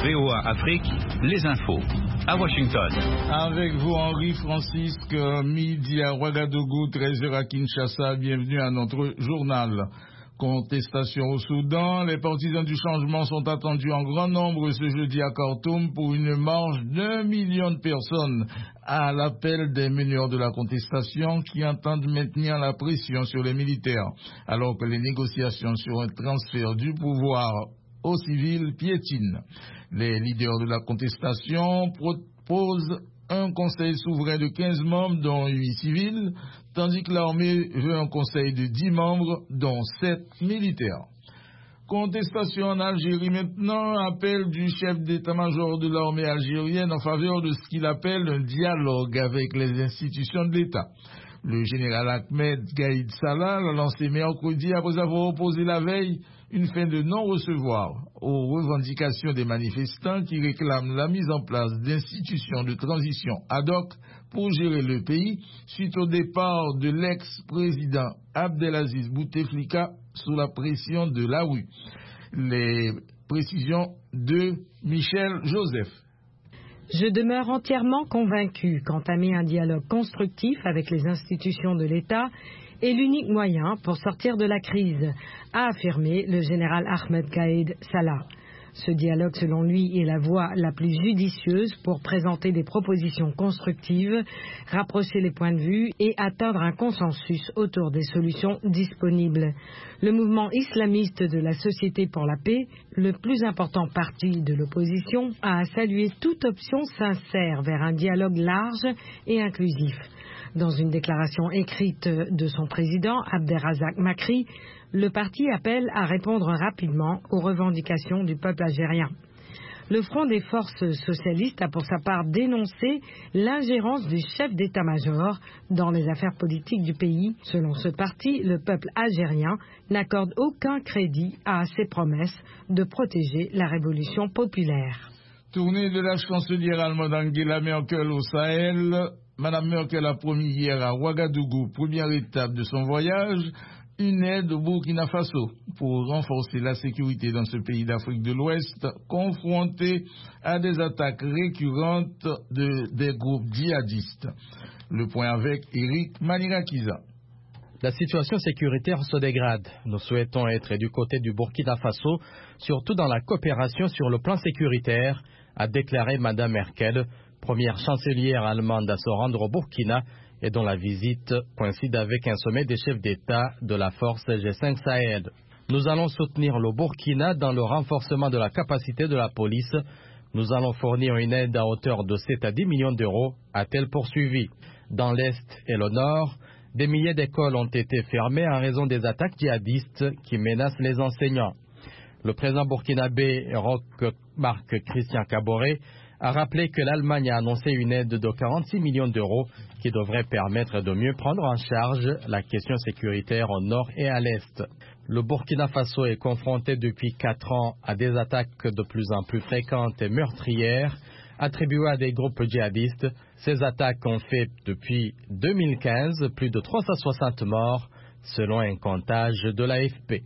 VOA Afrique, les infos. À Washington. Avec vous, Henri Francisque, midi à Ouagadougou, 13h à Kinshasa. Bienvenue à notre journal. Contestation au Soudan. Les partisans du changement sont attendus en grand nombre ce jeudi à Khartoum pour une marche d'1 million de personnes à l'appel des meneurs de la contestation qui entendent maintenir la pression sur les militaires, alors que les négociations sur un transfert du pouvoir aux civils piétinent. Les leaders de la contestation proposent un conseil souverain de 15 membres, dont 8 civils, tandis que l'armée veut un conseil de 10 membres, dont 7 militaires. Contestation en Algérie maintenant, appel du chef d'état-major de l'armée algérienne en faveur de ce qu'il appelle un dialogue avec les institutions de l'État. Le général Ahmed Gaïd Salah l'a lancé mercredi après avoir opposé la veille une fin de non-recevoir aux revendications des manifestants qui réclament la mise en place d'institutions de transition ad hoc pour gérer le pays suite au départ de l'ex-président Abdelaziz Bouteflika sous la pression de la rue. Les précisions de Michel Joseph. Je demeure entièrement convaincu qu'entamer un dialogue constructif avec les institutions de l'État est l'unique moyen pour sortir de la crise, a affirmé le général Ahmed Gaïd Salah. Ce dialogue, selon lui, est la voie la plus judicieuse pour présenter des propositions constructives, rapprocher les points de vue et atteindre un consensus autour des solutions disponibles. Le mouvement islamiste de la Société pour la paix, le plus important parti de l'opposition, a salué toute option sincère vers un dialogue large et inclusif. Dans une déclaration écrite de son président, Abderrazak Makri, le parti appelle à répondre rapidement aux revendications du peuple algérien. Le Front des forces socialistes a pour sa part dénoncé l'ingérence du chef d'état-major dans les affaires politiques du pays. Selon ce parti, le peuple algérien n'accorde aucun crédit à ses promesses de protéger la révolution populaire. Tournée de la chancelière allemande Angela Merkel au Sahel. Madame Merkel a promis hier à Ouagadougou, première étape de son voyage, une aide au Burkina Faso pour renforcer la sécurité dans ce pays d'Afrique de l'Ouest, confronté à des attaques récurrentes des groupes djihadistes. Le point avec Eric Manirakiza. La situation sécuritaire se dégrade. Nous souhaitons être du côté du Burkina Faso, surtout dans la coopération sur le plan sécuritaire, a déclaré Madame Merkel, première chancelière allemande à se rendre au Burkina et dont la visite coïncide avec un sommet des chefs d'État de la force G5 Sahel. Nous allons soutenir le Burkina dans le renforcement de la capacité de la police. Nous allons fournir une aide à hauteur de 7 à 10 millions d'euros, a-t-elle poursuivi. Dans l'Est et le Nord, des milliers d'écoles ont été fermées en raison des attaques djihadistes qui menacent les enseignants. Le président burkinabé Marc Christian Kaboré a rappelé que l'Allemagne a annoncé une aide de 46 millions d'euros qui devrait permettre de mieux prendre en charge la question sécuritaire au nord et à l'est. Le Burkina Faso est confronté depuis 4 ans à des attaques de plus en plus fréquentes et meurtrières attribuées à des groupes djihadistes. Ces attaques ont fait depuis 2015 plus de 360 morts selon un comptage de l'AFP.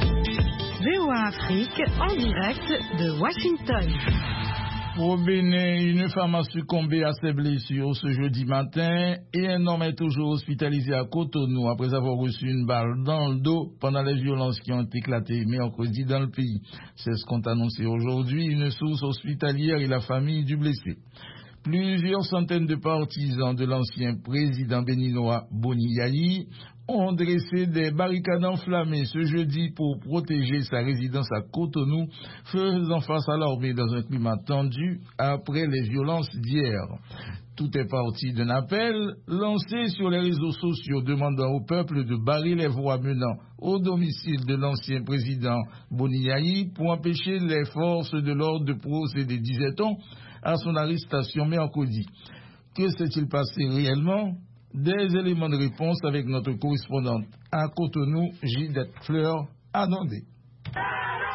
VOA Afrique en direct de Washington. Au Bénin, une femme a succombé à ses blessures ce jeudi matin et un homme est toujours hospitalisé à Cotonou après avoir reçu une balle dans le dos pendant les violences qui ont éclaté mercredi dans le pays. C'est ce qu'ont annoncé aujourd'hui une source hospitalière et la famille du blessé. Plusieurs centaines de partisans de l'ancien président béninois Boni Yayi ont dressé des barricades enflammées ce jeudi pour protéger sa résidence à Cotonou, faisant face à l'armée dans un climat tendu après les violences d'hier. Tout est parti d'un appel lancé sur les réseaux sociaux demandant au peuple de barrer les voies menant au domicile de l'ancien président Boni Yayi pour empêcher les forces de l'ordre de procéder, disait-on, à son arrestation mercredi. Que s'est-il passé réellement? Des éléments de réponse avec notre correspondante à Cotonou, Gilette Fleur, Anandé.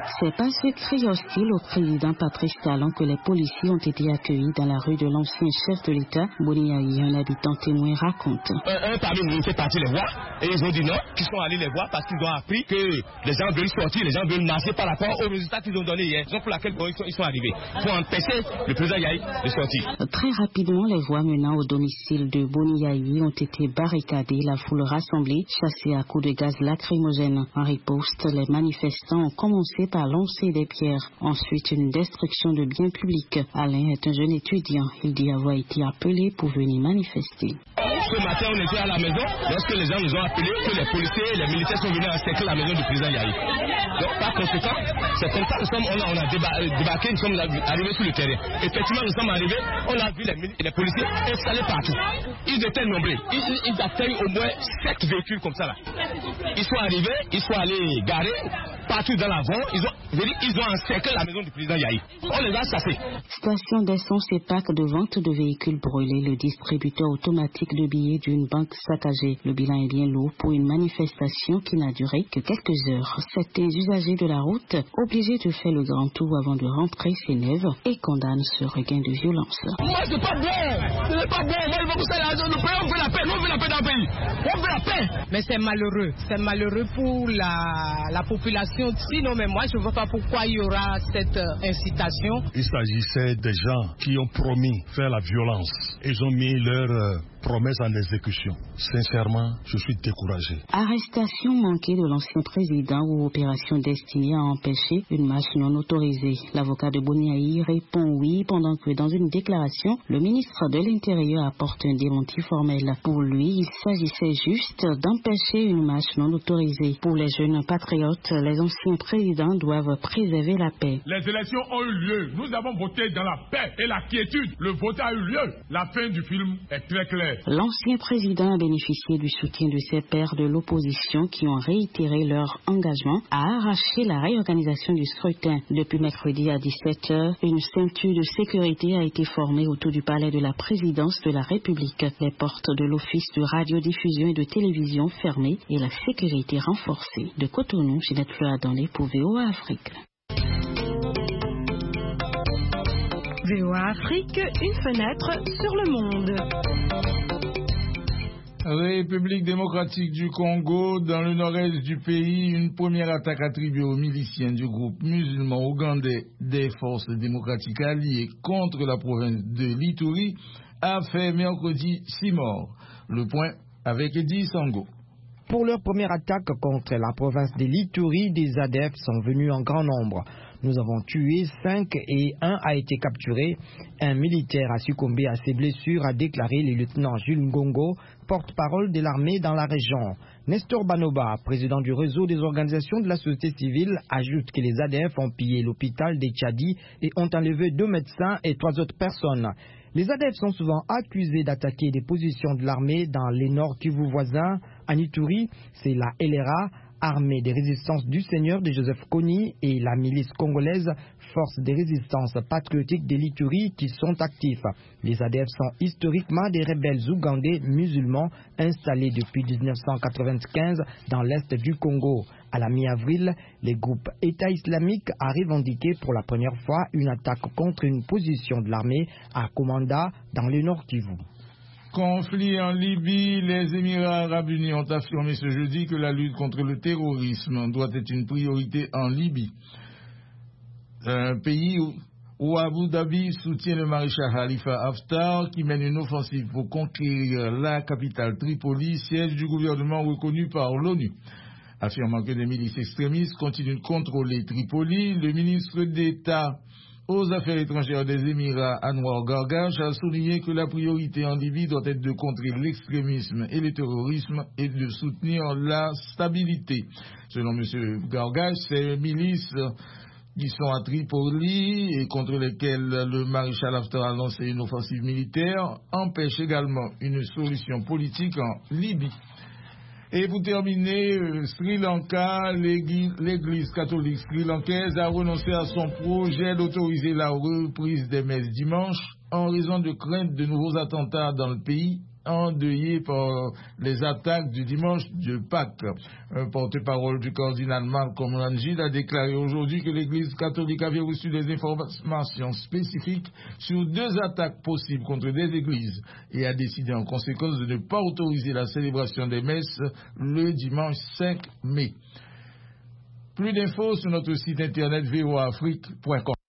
C'est par ce cri hostile au président Patrice Talon que les policiers ont été accueillis dans la rue de l'ancien chef de l'État. Boniaï, un habitant témoin, raconte. Un parmi nous fait partie les voir et ils ont dit non, qu'ils sont allés les voir parce qu'ils ont appris que les gens veulent sortir, les gens veulent marcher par rapport aux résultats qu'ils ont donnés hier. Donc pour laquelle ils sont arrivés. Pour empêcher le président Yahi de sortir. Très rapidement, les voies menant au domicile de Boniaï ont été barricadées, la foule rassemblée, chassée à coups de gaz lacrymogène. En riposte, les manifestants ont commencé par lancer des pierres. Ensuite, une destruction de biens publics. Alain est un jeune étudiant. Il dit avoir été appelé pour venir manifester. Ce matin, on était à la maison lorsque les gens nous ont appelé que les policiers et les militaires sont venus encercler la maison du président Yahi. Donc, par conséquent, c'est comme ça que on a débarqué, nous sommes arrivés sur le terrain. Effectivement, nous sommes arrivés, on a vu les policiers installés partout. Ils étaient nombreux. Ils atteignent au moins 7 véhicules comme ça là. Ils sont arrivés, ils sont allés garer partout dans la zone. Ils ont encerclé la maison du président Yahi. On les a chassés. Station d'essence et pack de vente de véhicules brûlés, le distributeur automatique de billets d'une banque saccagée. Le bilan est bien lourd pour une manifestation qui n'a duré que quelques heures. Certains usagers de la route, obligés de faire le grand tour avant de rentrer, s'énervent et condamnent ce regain de violence. Moi, c'est pas bon. C'est pas bon. Moi, il faut que ça aille. Le pays, on veut la paix. Nous, on veut la paix dans le pays. On veut la paix. Mais c'est malheureux. C'est malheureux pour la population. Sinon, mais moi, je ne vois pas pourquoi il y aura cette incitation. Il s'agissait des gens qui ont promis faire la violence. Ils ont mis leur promesse en exécution. Sincèrement, je suis découragé. Arrestation manquée de l'ancien président ou opération destinée à empêcher une marche non autorisée. L'avocat de Boniaï répond oui pendant que dans une déclaration, le ministre de l'Intérieur apporte un démenti formel. Pour lui, il s'agissait juste d'empêcher une marche non autorisée. Pour les jeunes patriotes, les anciens présidents doivent préserver la paix. Les élections ont eu lieu. Nous avons voté dans la paix et la quiétude. Le vote a eu lieu. La fin du film est très claire. L'ancien président a bénéficié du soutien de ses pairs de l'opposition qui ont réitéré leur engagement à arracher la réorganisation du scrutin. Depuis mercredi à 17h, une ceinture de sécurité a été formée autour du palais de la présidence de la République. Les portes de l'office de radiodiffusion et de télévision fermées et la sécurité renforcée. De Cotonou, Ginette Fleur-Adandé pour VOA Afrique. VOA Afrique, une fenêtre sur le monde. République démocratique du Congo, dans le nord-est du pays, une première attaque attribuée aux miliciens du groupe musulman ougandais des forces démocratiques alliées contre la province de l'Ituri a fait mercredi 6 morts. Le point avec Eddie Sango. Pour leur première attaque contre la province de l'Ituri, des ADF sont venus en grand nombre. Nous avons tué 5 et 1 a été capturé. Un militaire a succombé à ses blessures, a déclaré le lieutenant Jules Ngongo, porte-parole de l'armée dans la région. Nestor Banoba, président du réseau des organisations de la société civile, ajoute que les ADF ont pillé l'hôpital des Tchadi et ont enlevé 2 médecins et 3 autres personnes. Les ADF sont souvent accusés d'attaquer des positions de l'armée dans les Nord Kivu voisins. En Ituri, c'est la LRA, armée des résistances du Seigneur de Joseph Kony, et la milice congolaise, force des résistances patriotiques de l'Ituri, qui sont actifs. Les ADF sont historiquement des rebelles ougandais musulmans installés depuis 1995 dans l'est du Congo. À la mi-avril, les groupes État islamique a revendiqué pour la première fois une attaque contre une position de l'armée à Komanda dans le Nord Kivu. Conflit en Libye, les Émirats arabes unis ont affirmé ce jeudi que la lutte contre le terrorisme doit être une priorité en Libye. Un pays où Abu Dhabi soutient le maréchal Khalifa Haftar qui mène une offensive pour conquérir la capitale Tripoli, siège du gouvernement reconnu par l'ONU. Affirmant que des milices extrémistes continuent de contrôler Tripoli, le ministre d'État aux Affaires étrangères des Émirats, Anwar Gargash, a souligné que la priorité en Libye doit être de contrer l'extrémisme et le terrorisme et de soutenir la stabilité. Selon M. Gargash, ces milices qui sont à Tripoli et contre lesquelles le maréchal Haftar a lancé une offensive militaire empêchent également une solution politique en Libye. Et pour terminer, Sri Lanka, l'église catholique sri-lankaise a renoncé à son projet d'autoriser la reprise des messes dimanche en raison de crainte de nouveaux attentats dans le pays endeuillés par les attaques du dimanche de Pâques. Un porte-parole du cardinal Malcolm Rangel a déclaré aujourd'hui que l'Église catholique avait reçu des informations spécifiques sur 2 attaques possibles contre des églises et a décidé en conséquence de ne pas autoriser la célébration des messes le dimanche 5 mai. Plus d'infos sur notre site internet voafrique.com.